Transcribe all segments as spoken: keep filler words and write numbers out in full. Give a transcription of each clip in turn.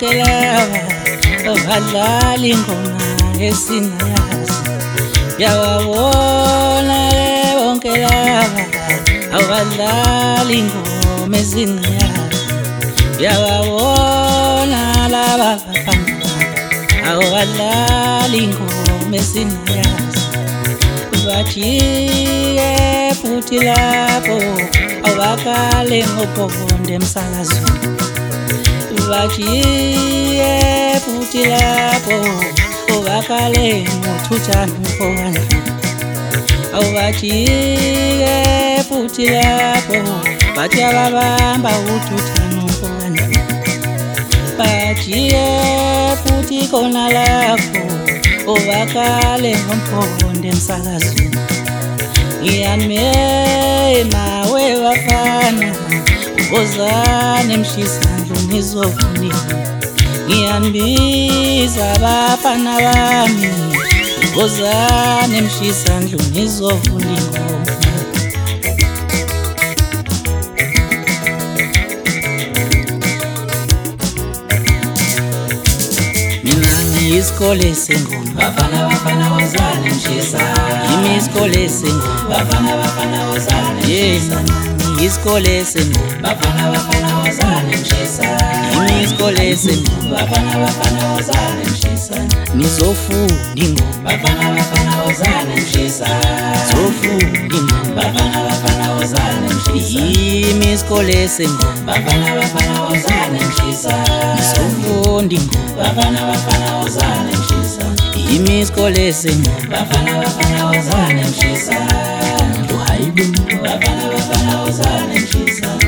bonke laba abadlala ingoma esinayazi. Yawabona bonke laba abadlala ingoma esinayazi. Yawabona laba bafana abadlala ingoma esinayazi. Bajike futhi lapho awakale ngobonde emsakazweni. Bajike futhi lapho awakale ngothuthana mfowethu. Awubajike futhi lapho bathi ababamba uthuthana mfowethu. Bajike futhi khona lapho awakale ngobonde emsakazweni. Ngiyanmema webafana ngozane emshisandlo nizovunile. Ngiyanbiza abafana bami ngozane emshisandlo nizovunile. Mina ngiyisikole sengoma Bafana bafana wozane emshisandlo. Yimi isikole sengoma Bafana bafana wozane emshisandlo. Isikole sengoma Bafana bafana wozane emshisandlo. Yimi isikole sengoma Bafana bafana wozane emshisandlo. nizofunda ingoma. Bafana bafana wozane emshisandlo. Nizofunda ingoma. Bafana bafana wozane emshisandlo. Yimi isikole sengoma Bafana bafana wozane emshisandlo. nizofunda ingoma. Bafana bafana wozane emshisandlo. Yimi isikole sengoma Bafana bafana wozane emshisandlo. hayibo. Bafana bafana wozane emshisandlo.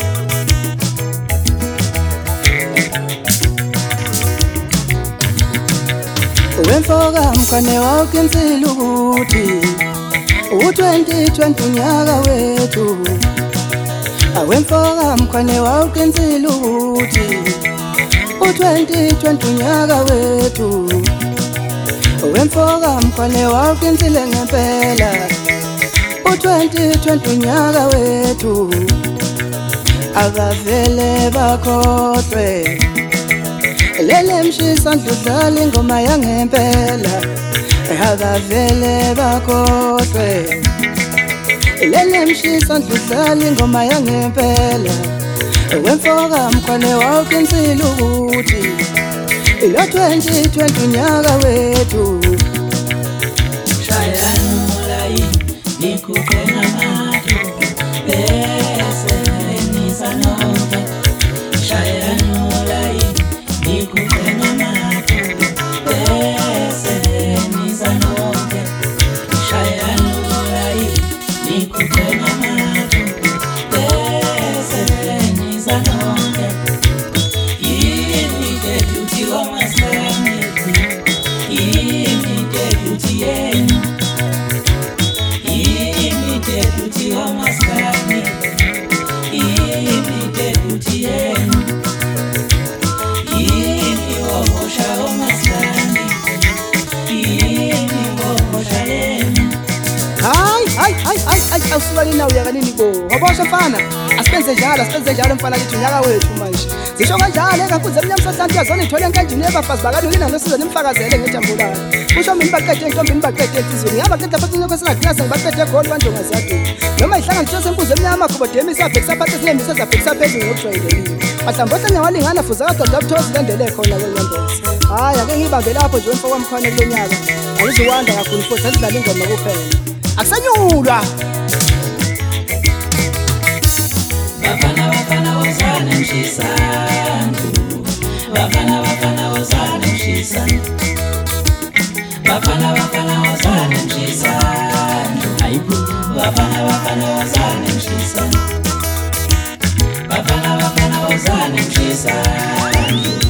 Wemfoka mkhane wawuqinisile ukuthi u-twenty twenty unyaka wethu. Awemfoka mkhane wawuqinisile ukuthi u-twenty twenty unyaka wethu. Wemfoka mkhane wawuqinisile ngempela u-twenty twenty unyaka wethu. Abavele bakhohlwe lele mshisandlo udlala ingoma yangempela. Abavele bakhohlwe lele mshisandlo udlala ingoma yangempela. Wemfoka mkhane wawuqinisile ukuthi lo twenty twenty unyaka wethu. Shayani ulayini nikuphe namato bese nisanonke. Shayani ulayini nikuphe namato bese nisanonke. Shayani ulayini nikuphe namato bese nisanonke. Yini deputy wamaskandi, yini deputy yenu. Yini deputy wamaskandi, yini deputy yenu. Yini wabosha wamaskandi, yini wabosha yenu. Hayi hayi hayi hayi hayi awusuka yini uyaka nini bo? Wabosha mfana. Asipenze njalo asipenze njalo mfana kithi unyaka wethu manje. Zisho kanjalo ekafuze emnyama sasantli yazona ithole enkanjini yebafazi bakani lina ngesizo nimfakazele ngejambulana. Kusho mina baqede entombini baqede ezizweni. Ngiyabaqede futhi inyoko sengadiyasa ngibaqede egoli kanjonga ziyadini. Noma ihlanganiswe sembuzo emnyama kubodema isabhekisa phansi sinemisa zabhekisa phezulu ngokujwayelekile. Bahlambohle ngewalingana fuza kadoda ubuthozi landele khona kwenyambozi. Hayi ake ngibambe lapho nje wemfoka wamkhwane kulonyaka. Aliziwanda kakhulu futhi azidlala ingoma kuphela. Akusanyulwa. Bafana bafana wozane emshisandlo. Bafana bafana wozane emshisandlo. Bafana bafana wozane emshisandlo. Hayibo. Bafana bafana wozane emshisandlo. Bafana bafana wozane emshisandlo.